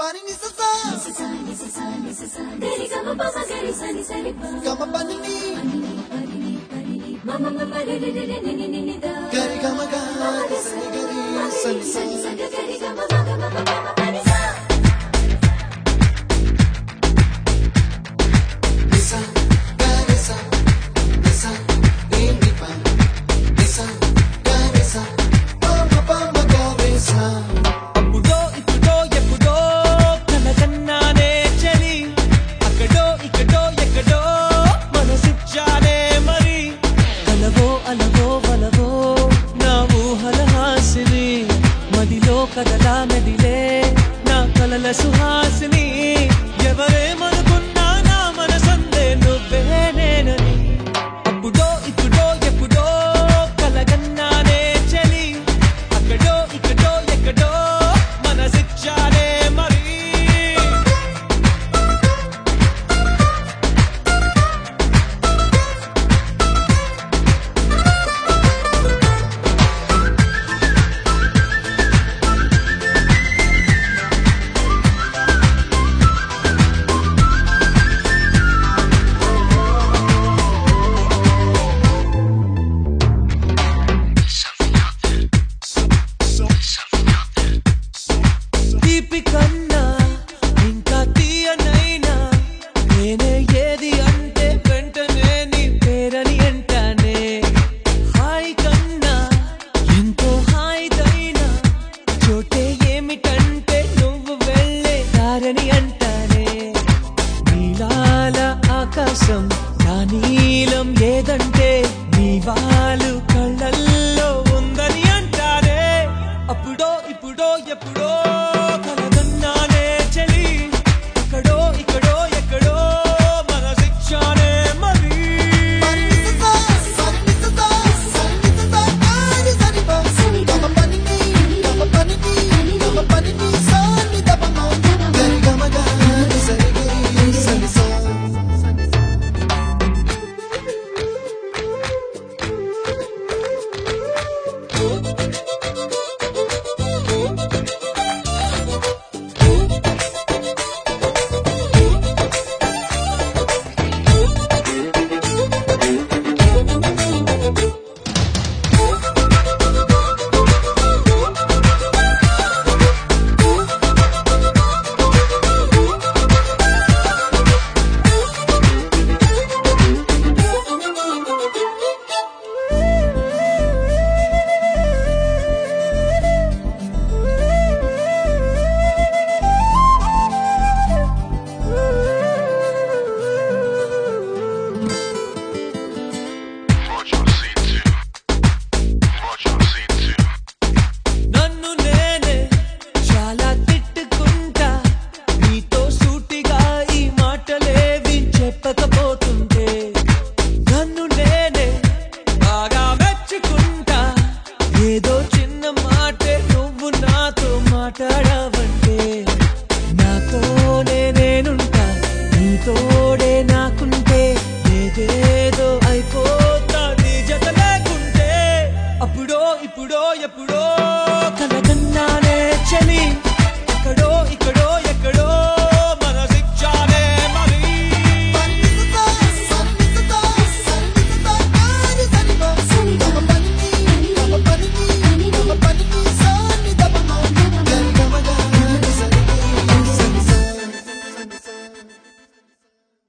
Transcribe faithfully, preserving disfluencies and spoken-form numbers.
pani ni sa sa ni sa sa ni sa sa ni sa sa gari ga ma pa ma gari sa ni sa ni pa ga ma pani ni pani ni pani ni pani ni ma ma ma re re re ni ni ni ni da gari ga ma ga sa ni gari sa ni sa ni sa gari ga ma ga ma ma ma ma pani sa ni sa gari sa ni sa ni ni pa ni sa gari sa pa ma pa ma gari sa కదలా మెదిలే నా కలల సుహాసిని ఎవరే